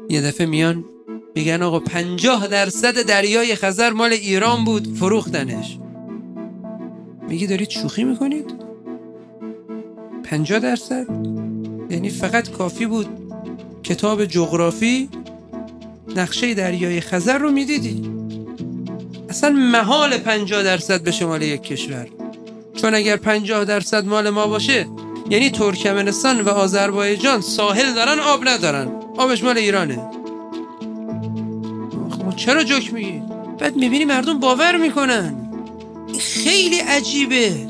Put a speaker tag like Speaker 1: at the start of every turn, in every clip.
Speaker 1: یه دفعه میان میگن آقا 50% دریای خزر مال ایران بود، فروختنش. میگی دارید شوخی میکنید؟ 50%؟ یعنی فقط کافی بود کتاب جغرافی نقشه دریای خزر رو میدیدی. اصلا محال 50% بشه مال یک کشور، چون اگر 50% مال ما باشه یعنی ترکمنستان و آذربایجان ساحل دارن، آب ندارن، آبش مال ایرانه. چرا جوک میگی؟ بعد میبینی مردم باور میکنن. خیلی عجیبه.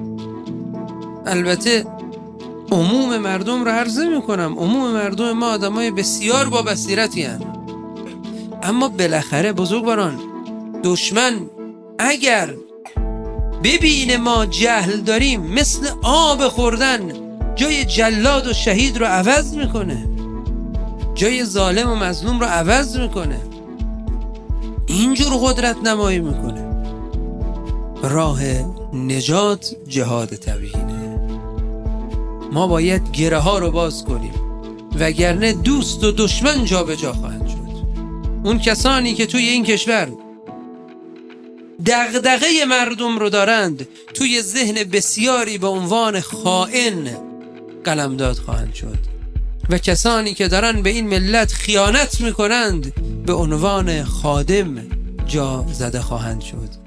Speaker 1: البته عموم مردم رو عرضه میکنم، عموم مردم ما آدمای بسیار با بصیرتی هستند، اما بالاخره بزرگواران، دشمن اگر ببینه ما جهل داریم، مثل آب خوردن جای جلاد و شهید رو عوض میکنه، جای ظالم و مظلوم رو عوض میکنه، اینجور قدرت نمایی میکنه. راه نجات جهاد طبیعینه. ما باید گره ها رو باز کنیم، وگرنه دوست و دشمن جا به جا خواهند شد. اون کسانی که توی این کشور دغدغه مردم رو دارند، توی ذهن بسیاری به عنوان خائن قلمداد خواهند شد و کسانی که دارن به این ملت خیانت میکنند به عنوان خادم جا زده خواهند شد.